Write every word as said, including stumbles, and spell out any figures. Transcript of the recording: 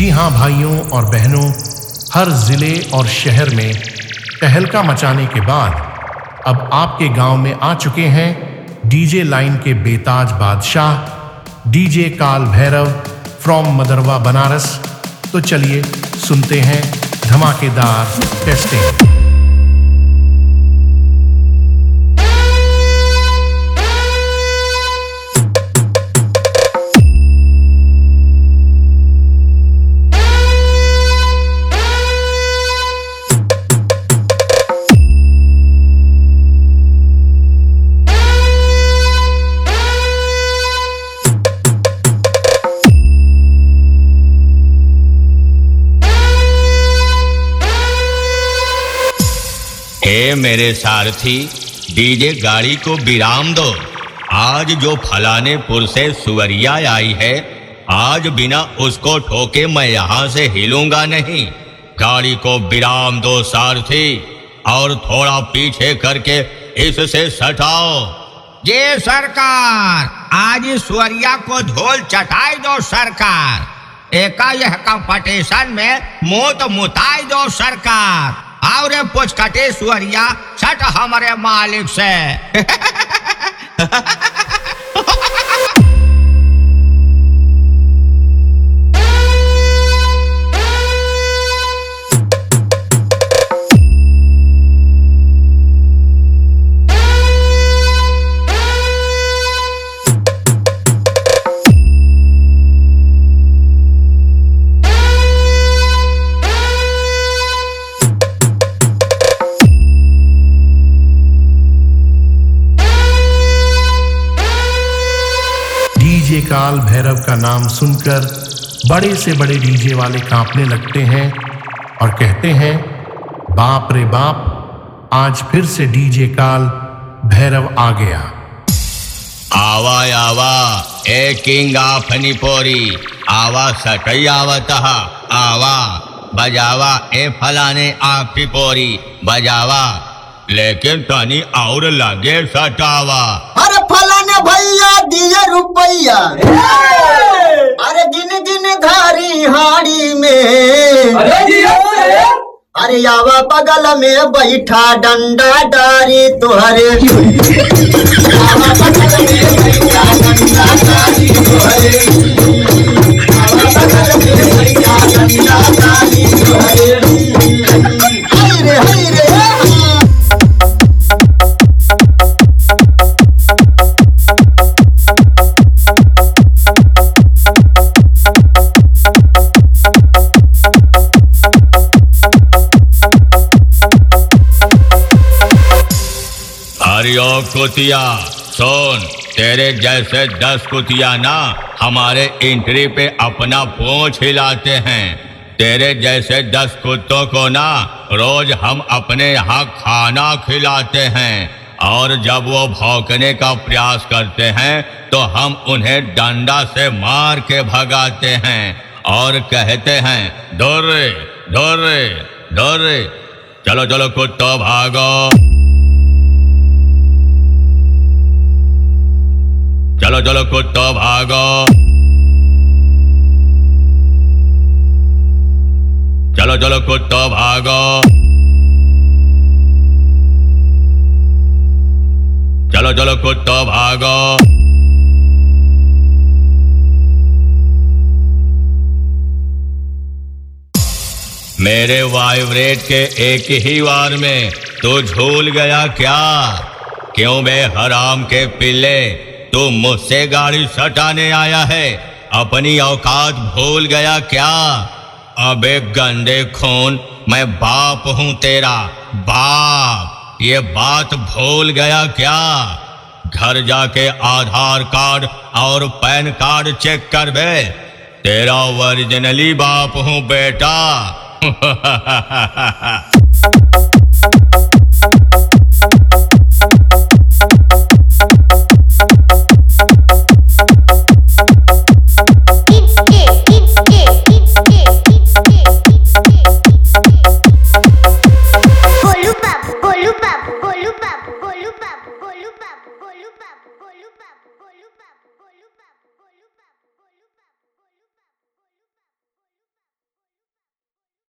जी हाँ भाइयों और बहनों, हर जिले और शहर में तहलका मचाने के बाद अब आपके गांव में आ चुके हैं डीजे लाइन के बेताज बादशाह डीजे काल भैरव फ्रॉम मदरवा बनारस। तो चलिए सुनते हैं धमाकेदार टेस्टिंग। हे मेरे सारथी, डीजे गाड़ी को विराम दो। आज जो फलानेपुर से सुवरिया आई है, आज बिना उसको ठोके मैं यहाँ से हिलूंगा नहीं। गाड़ी को विराम दो सारथी, और थोड़ा पीछे करके इससे सटाओ। जी सरकार, आज इस सुवरिया को धूल चटाई दो सरकार। एका यह कंपटीशन में मोत मुताई दो सरकार। और पूछ कटे सुवरिया सट हमारे मालिक से। डीजे काल भैरव का नाम सुनकर बड़े से बड़े डीजे वाले कांपने लगते हैं और कहते हैं, बाप रे बाप, आज फिर से डीजे काल भैरव आ गया। आवा आवा ए किंग ऑफ निपोरी, आवा सटई आवतः आवा, बजावा ए फलाने आप पोरी बजावा, लेकिन तनी और लगे सटावा। अरे फलाने भैया दिए रुपैया, अरे गिन गिन धारी हाड़ी में, अरे आवा बगल में बैठा डंडा डारी तुहरे, आवा बगल में बैठा डंडा डारी तुहरे, आवा बगल में बैठा डंडा डारी तुहरे। हाय रे हाय रे। अरियो कुतिया सुन, तेरे जैसे दस कुतिया ना हमारे एंट्री पे अपना पूंछ हिलाते हैं। तेरे जैसे दस कुत्तों को ना रोज हम अपने यहाँ खाना खिलाते हैं, और जब वो भौंकने का प्रयास करते हैं तो हम उन्हें डंडा से मार के भगाते हैं और कहते हैं, दूर दूर दूर, चलो चलो कुत्तों भागो, चलो चलो कुत्तों भागो, चलो चलो कुत्तों भागो, चलो चलो कुत्तों भागो। मेरे वाइब्रेट के एक ही वार में तू झूल गया क्या? क्यों बे हराम के पिल्ले, तू मुझसे गाड़ी सटाने आया है? अपनी औकात भूल गया क्या? अबे गंदे खून, मैं बाप हूं तेरा बाप, ये बात भूल गया क्या? घर जाके आधार कार्ड और पैन कार्ड चेक कर बे, तेरा ओरिजिनली बाप हूं बेटा। Golu babu, golu babu, golu babu, golu babu, golu babu, golu babu, golu babu.